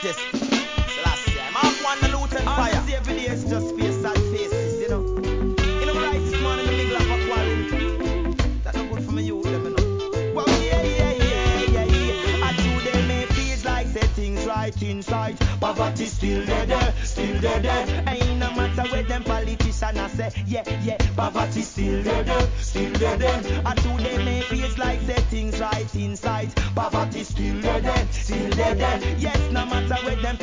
Yes. Last year, I'm one the loot and fire. Honestly, every day is just face sad faces, you know. You know, right this morning in the middle of a quarrel. That's not good for me, you, them, you know. Well, yeah. And today may feels like say things right inside. Poverty still there. Ain't no matter where them politicians I say, yeah. Poverty still there. And today may feels like say things right inside. Poverty still there. Yes, no matter where them